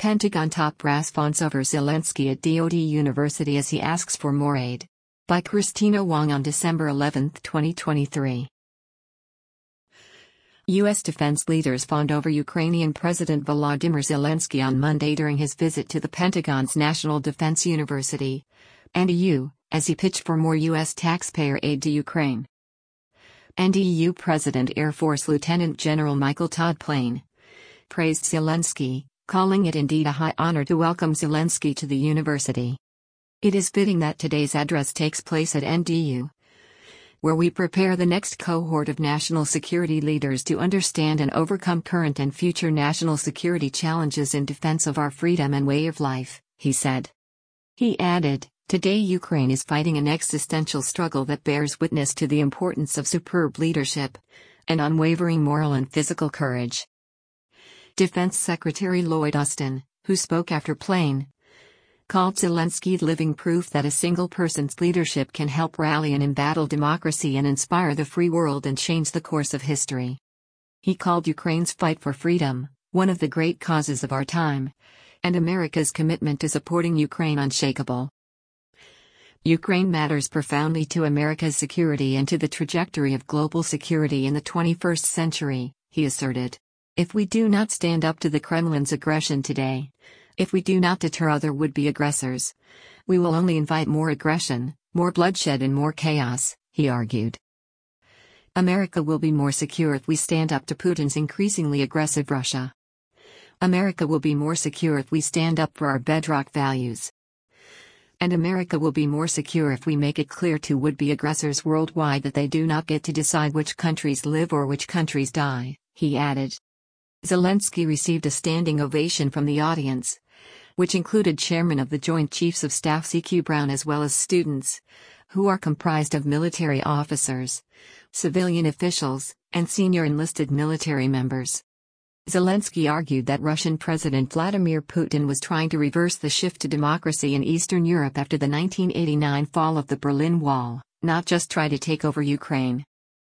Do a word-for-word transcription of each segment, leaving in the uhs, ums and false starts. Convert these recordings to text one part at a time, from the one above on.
Pentagon top brass fawns over Zelensky at D O D University as he asks for more aid. By Christina Wong on December eleventh, twenty twenty-three. U S defense leaders fawned over Ukrainian President Volodymyr Zelensky on Monday during his visit to the Pentagon's National Defense University, N D U, as he pitched for more U S taxpayer aid to Ukraine. N D U President Air Force Lieutenant General Michael Todd Plain praised Zelensky, calling it indeed a high honor to welcome Zelensky to the university. It is fitting that today's address takes place at N D U, where we prepare the next cohort of national security leaders to understand and overcome current and future national security challenges in defense of our freedom and way of life, he said. He added, "Today Ukraine is fighting an existential struggle that bears witness to the importance of superb leadership and unwavering moral and physical courage." Defense Secretary Lloyd Austin, who spoke after Plain, called Zelensky living proof that a single person's leadership can help rally and embattle democracy and inspire the free world and change the course of history. He called Ukraine's fight for freedom one of the great causes of our time, and America's commitment to supporting Ukraine unshakable. Ukraine matters profoundly to America's security and to the trajectory of global security in the twenty-first century, he asserted. If we do not stand up to the Kremlin's aggression today, if we do not deter other would-be aggressors, we will only invite more aggression, more bloodshed and more chaos, he argued. America will be more secure if we stand up to Putin's increasingly aggressive Russia. America will be more secure if we stand up for our bedrock values. And America will be more secure if we make it clear to would-be aggressors worldwide that they do not get to decide which countries live or which countries die, he added. Zelensky received a standing ovation from the audience, which included Chairman of the Joint Chiefs of Staff C Q Brown as well as students, who are comprised of military officers, civilian officials, and senior enlisted military members. Zelensky argued that Russian President Vladimir Putin was trying to reverse the shift to democracy in Eastern Europe after the nineteen eighty-nine fall of the Berlin Wall, not just try to take over Ukraine.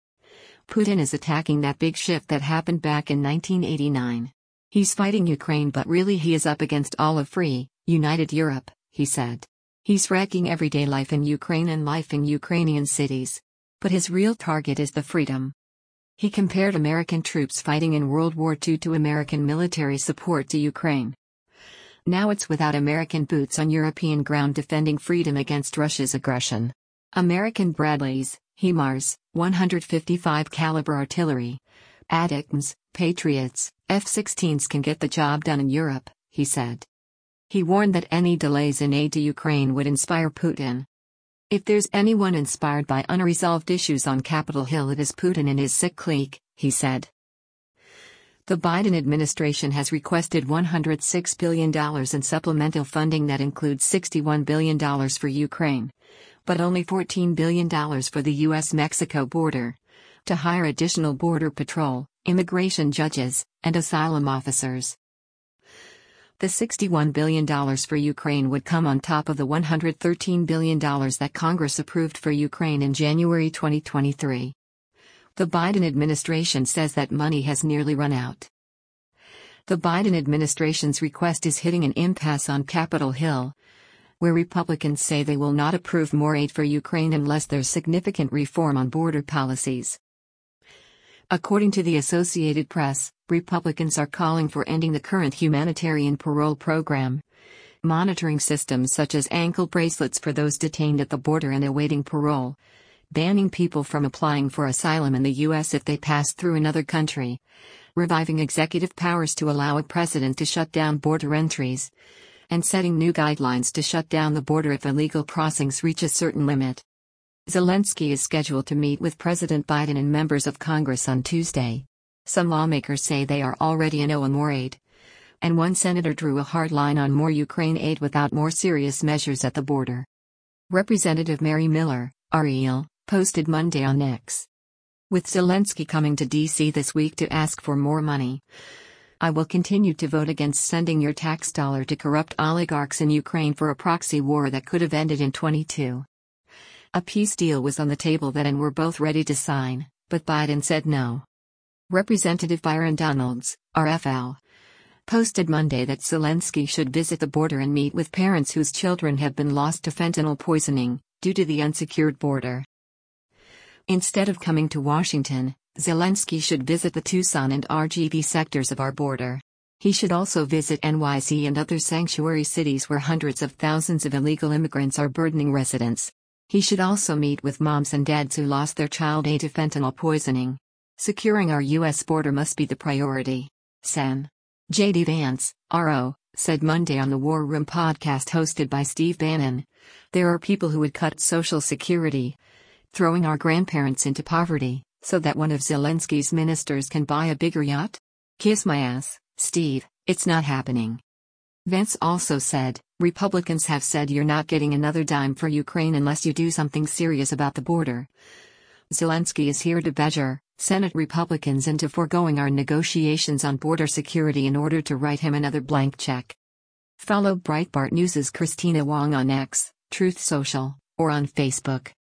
Putin is attacking that big shift that happened back in nineteen eighty-nine. He's fighting Ukraine, but really he is up against all of free, united Europe, he said. He's wrecking everyday life in Ukraine and life in Ukrainian cities. But his real target is the freedom. He compared American troops fighting in World War Two to American military support to Ukraine. Now it's without American boots on European ground defending freedom against Russia's aggression. American Bradleys, HIMARS, one fifty-five caliber artillery, A T A C Ms, Patriots, F sixteens can get the job done in Europe, he said. He warned that any delays in aid to Ukraine would inspire Putin. If there's anyone inspired by unresolved issues on Capitol Hill, it is Putin and his sick clique, he said. The Biden administration has requested one hundred six billion dollars in supplemental funding that includes sixty-one billion dollars for Ukraine, but only fourteen billion dollars for the U S Mexico border, to hire additional border patrol, immigration judges, and asylum officers. The sixty-one billion dollars for Ukraine would come on top of the one hundred thirteen billion dollars that Congress approved for Ukraine in January twenty twenty-three. The Biden administration says that money has nearly run out. The Biden administration's request is hitting an impasse on Capitol Hill, where Republicans say they will not approve more aid for Ukraine unless there's significant reform on border policies. According to the Associated Press, Republicans are calling for ending the current humanitarian parole program, monitoring systems such as ankle bracelets for those detained at the border and awaiting parole, banning people from applying for asylum in the U S if they pass through another country, reviving executive powers to allow a president to shut down border entries, and setting new guidelines to shut down the border if illegal crossings reach a certain limit. Zelensky is scheduled to meet with President Biden and members of Congress on Tuesday. Some lawmakers say they are already in on more aid, and one senator drew a hard line on more Ukraine aid without more serious measures at the border. Representative Mary Miller, R E L, posted Monday on X. With Zelensky coming to D C this week to ask for more money, I will continue to vote against sending your tax dollar to corrupt oligarchs in Ukraine for a proxy war that could have ended in twenty-two. A peace deal was on the table then and were both ready to sign, but Biden said no. Representative Byron Donalds, R F L, posted Monday that Zelensky should visit the border and meet with parents whose children have been lost to fentanyl poisoning, due to the unsecured border. Instead of coming to Washington, Zelensky should visit the Tucson and R G V sectors of our border. He should also visit N Y C and other sanctuary cities where hundreds of thousands of illegal immigrants are burdening residents. He should also meet with moms and dads who lost their child to fentanyl poisoning. Securing our U S border must be the priority. Sen. J D Vance, R O, said Monday on the War Room podcast hosted by Steve Bannon. There are people who would cut Social Security, throwing our grandparents into poverty, so that one of Zelensky's ministers can buy a bigger yacht? Kiss my ass, Steve, it's not happening. Vance also said, Republicans have said you're not getting another dime for Ukraine unless you do something serious about the border. Zelensky is here to badger Senate Republicans into foregoing our negotiations on border security in order to write him another blank check. Follow Breitbart News' Christina Wong on X, Truth Social, or on Facebook.